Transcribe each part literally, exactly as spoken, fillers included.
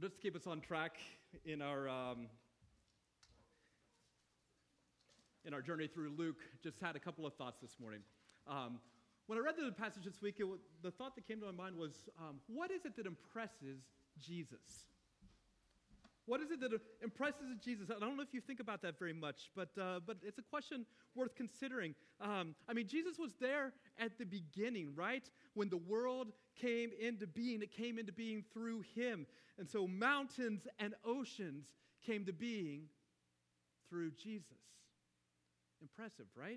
Well, just to keep us on track in our um, in our journey through Luke, just had a couple of thoughts this morning. Um, when I read the passage this week, it, the thought that came to my mind was, um, what is it that impresses Jesus? What is it that impresses Jesus? I don't know if you think about that very much, but uh, but it's a question worth considering. Um, I mean, Jesus was there at the beginning, right? When the world came into being, it came into being through him. And so mountains and oceans came to being through Jesus. Impressive, right?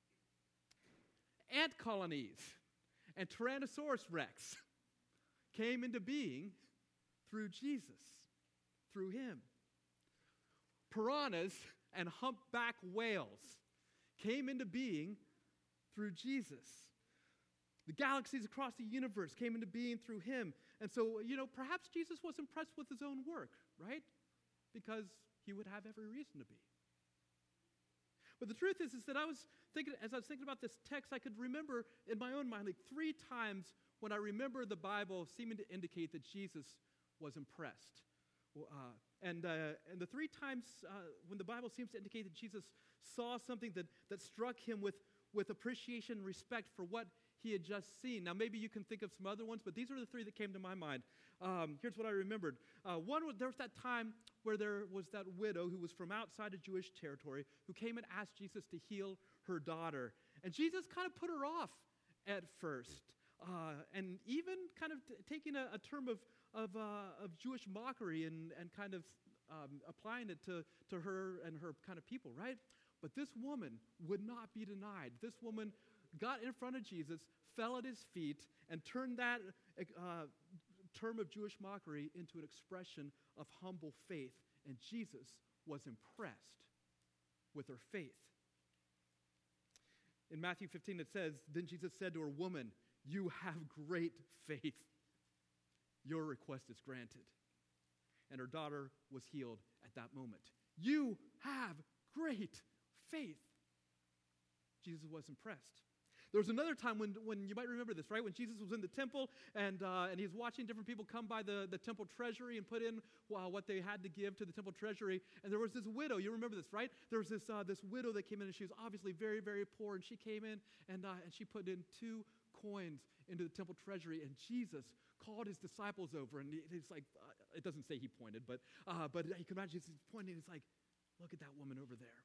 Ant colonies and Tyrannosaurus Rex came into being through Jesus. Through him. Piranhas and humpback whales came into being through Jesus. The galaxies across the universe came into being through him. And so, you know, perhaps Jesus was impressed with his own work, right? Because he would have every reason to be. But the truth is, is that I was thinking, as I was thinking about this text, I could remember in my own mind, like three times when I remember the Bible seeming to indicate that Jesus was impressed. Uh, and uh, and the three times uh, when the Bible seems to indicate that Jesus saw something that, that struck him with, with appreciation and respect for what he had just seen. Now, maybe you can think of some other ones, but these are the three that came to my mind. Um, here's what I remembered. Uh, one, there was that time where there was that widow who was from outside of Jewish territory who came and asked Jesus to heal her daughter. And Jesus kind of put her off at first. Uh, and even kind of t- taking a, a term of of, uh, of Jewish mockery and, and kind of um, applying it to, to her and her kind of people, right? But this woman would not be denied. This woman got in front of Jesus, fell at his feet, and turned that uh, term of Jewish mockery into an expression of humble faith. And Jesus was impressed with her faith. In Matthew fifteen, it says, "Then Jesus said to her, 'Woman, you have great faith. Your request is granted.' And her daughter was healed at that moment." You have great faith. Jesus was impressed. There was another time when, when you might remember this, right? When Jesus was in the temple and uh, and he was watching different people come by the, the temple treasury and put in well, what they had to give to the temple treasury. And there was this widow. You remember this, right? There was this uh, this widow that came in, and she was obviously very, very poor. And she came in and uh, and she put in two coins into the temple treasury. And Jesus called his disciples over, and he, he's like, uh, it doesn't say he pointed, but uh, but you can imagine he's pointing. He's like, look at that woman over there.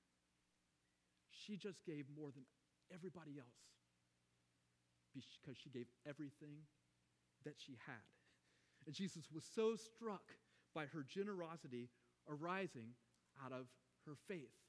She just gave more than everybody else, because she gave everything that she had. And Jesus was so struck by her generosity arising out of her faith.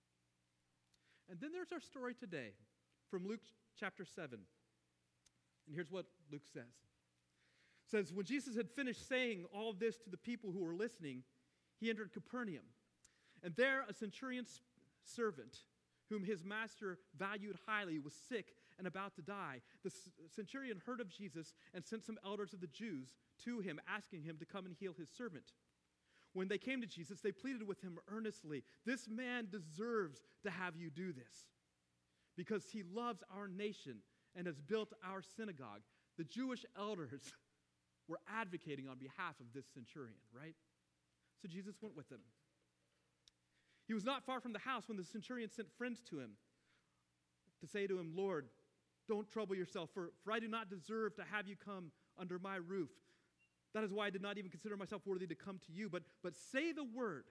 And then there's our story today from Luke chapter seven. And here's what Luke says. It says, when Jesus had finished saying all of this to the people who were listening, he entered Capernaum. And there a centurion's servant, whom his master valued highly, was sick and about to die. The centurion heard of Jesus and sent some elders of the Jews to him, asking him to come and heal his servant. When they came to Jesus, they pleaded with him earnestly, "This man deserves to have you do this, because he loves our nation and has built our synagogue." The Jewish elders were advocating on behalf of this centurion, right? So Jesus went with them. He was not far from the house when the centurion sent friends to him to say to him, "Lord, don't trouble yourself, for, for I do not deserve to have you come under my roof. That is why I did not even consider myself worthy to come to you. But, but say the word,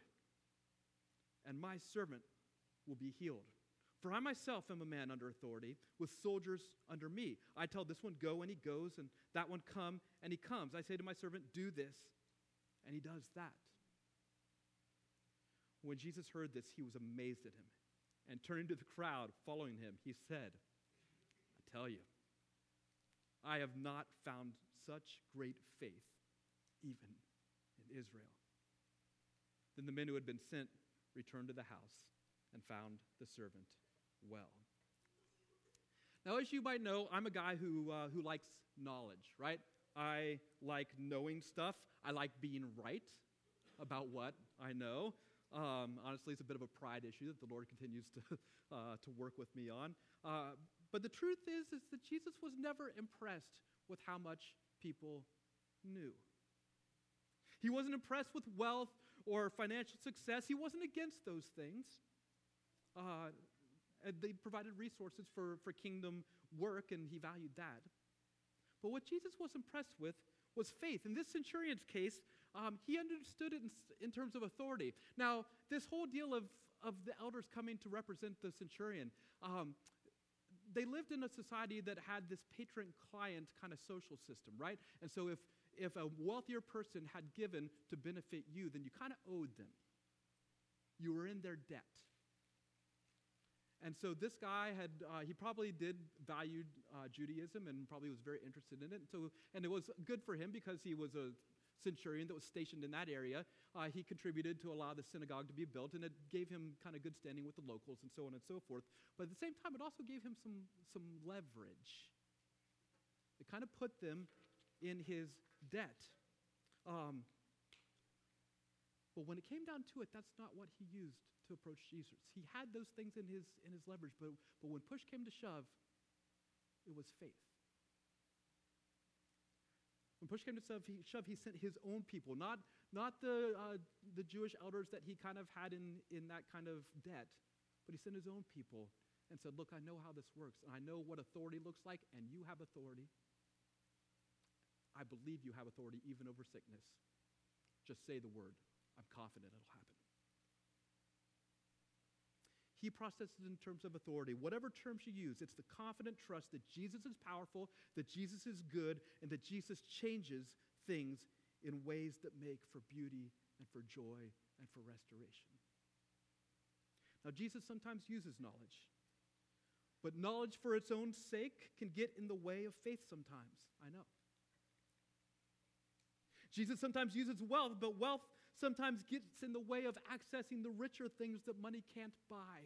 and my servant will be healed. For I myself am a man under authority, with soldiers under me. I tell this one, go, and he goes, and that one, come, and he comes. I say to my servant, do this, and he does that." When Jesus heard this, he was amazed at him. And turning to the crowd following him, he said, "I tell you, I have not found such great faith even in Israel." Then the men who had been sent returned to the house and found the servant well. Now, as you might know, I'm a guy who uh, who likes knowledge, right? I like knowing stuff. I like being right about what I know. Um, honestly, it's a bit of a pride issue that the Lord continues to uh, to work with me on. Uh, but the truth is, is that Jesus was never impressed with how much people knew. He He wasn't impressed with wealth or financial success. He wasn't against those things. Uh, and they provided resources for, for kingdom work, and he valued that. But what Jesus was impressed with was faith. In this centurion's case, um, he understood it in, in terms of authority. Now, this whole deal of, of the elders coming to represent the centurion, um, they lived in a society that had this patron-client kind of social system, right? And so if, if a wealthier person had given to benefit you, then you kind of owed them. You were in their debt. And so this guy had, uh, he probably did value uh, Judaism and probably was very interested in it. And, so, and it was good for him because he was a centurion that was stationed in that area. Uh, he contributed to allow the synagogue to be built, and it gave him kind of good standing with the locals and so on and so forth. But at the same time, it also gave him some, some leverage. It kind of put them in his debt. Um, but when it came down to it, that's not what he used to approach Jesus. He had those things in his in his leverage, but, but when push came to shove, it was faith. When push came to shove, he, shove, he sent his own people, not, not the, uh, the Jewish elders that he kind of had in, in that kind of debt, but he sent his own people and said, look, I know how this works, and I know what authority looks like, and you have authority. I believe you have authority even over sickness. Just say the word. I'm confident it'll happen. He processes in terms of authority. Whatever terms you use, it's the confident trust that Jesus is powerful, that Jesus is good, and that Jesus changes things in ways that make for beauty and for joy and for restoration. Now, Jesus sometimes uses knowledge, but knowledge for its own sake can get in the way of faith sometimes. I know. Jesus sometimes uses wealth, but wealth sometimes gets in the way of accessing the richer things that money can't buy.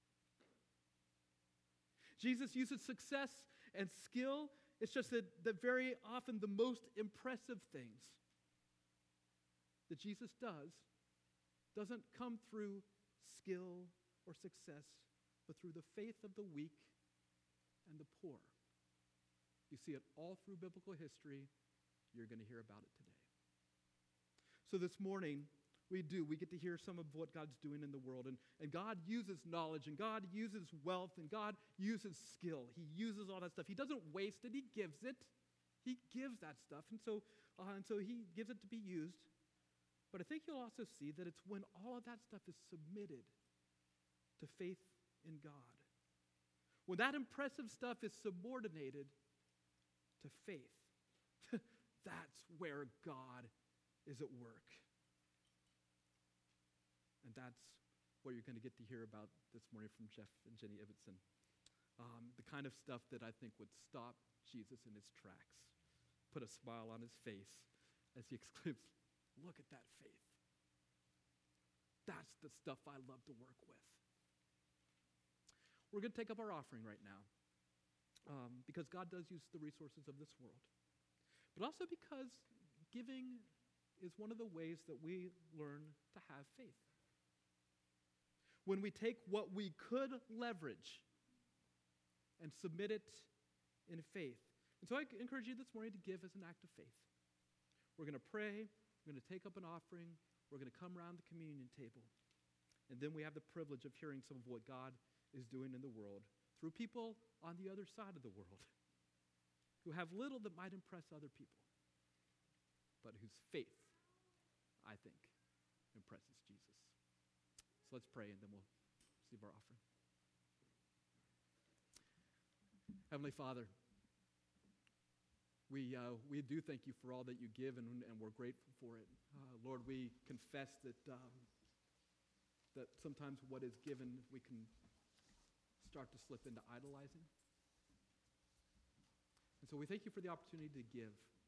Jesus uses success and skill. It's just that, that very often the most impressive things that Jesus does doesn't come through skill or success, but through the faith of the weak and the poor. You see it all through biblical history. You're going to hear about it today. So this morning, we do. We get to hear some of what God's doing in the world. And, and God uses knowledge, and God uses wealth, and God uses skill. He uses all that stuff. He doesn't waste it. He gives it. He gives that stuff. And so, uh, and so he gives it to be used. But I think you'll also see that it's when all of that stuff is submitted to faith in God. When that impressive stuff is subordinated to faith, that's where God is at work. And that's what you're going to get to hear about this morning from Jeff and Jenny Ibbotson. Um, the kind of stuff that I think would stop Jesus in his tracks, put a smile on his face as he exclaims, look at that faith. That's the stuff I love to work with. We're going to take up our offering right now um, because God does use the resources of this world, but also because giving is one of the ways that we learn to have faith. When we take what we could leverage and submit it in faith. And so I encourage you this morning to give as an act of faith. We're going to pray. We're going to take up an offering. We're going to come around the communion table. And then we have the privilege of hearing some of what God is doing in the world through people on the other side of the world who have little that might impress other people, but whose faith, I think, impresses Jesus. So let's pray, and then we'll receive our offering. Heavenly Father, we uh, we do thank you for all that you give, and, and we're grateful for it. Uh, Lord, we confess that um, that sometimes what is given, we can start to slip into idolizing. And so we thank you for the opportunity to give,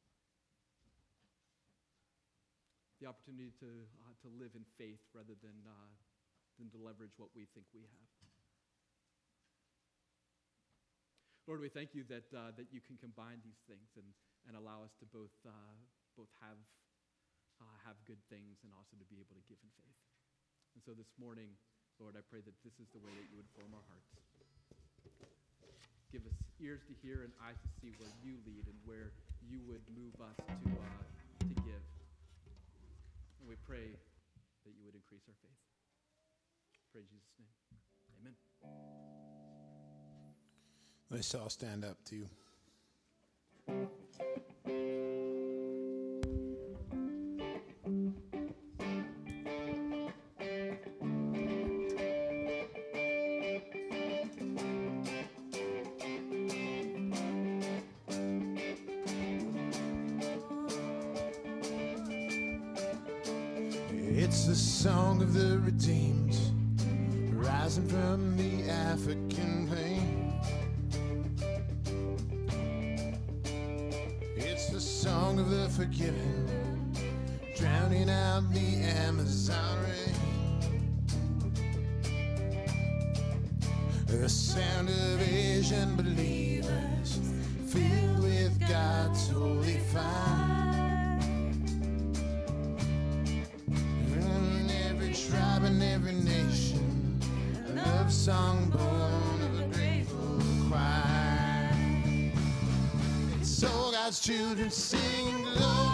the opportunity to uh, to live in faith rather than uh, than to leverage what we think we have. Lord, we thank you that uh, that you can combine these things and, and allow us to both uh, both have uh, have good things and also to be able to give in faith. And so this morning, Lord, I pray that this is the way that you would form our hearts. Give us ears to hear and eyes to see where you lead and where you would move us to uh, to give. we pray that you would increase our faith. Pray in Jesus' name. Amen. Let's all stand up too. It's the song of the redeemed, rising from the African plain. It's the song of the forgiven, drowning out the Amazon rain. The sound of Asian believers filled with God's holy fire. Tribe and every nation, a love song born of a grateful choir. It's all God's children singing glory.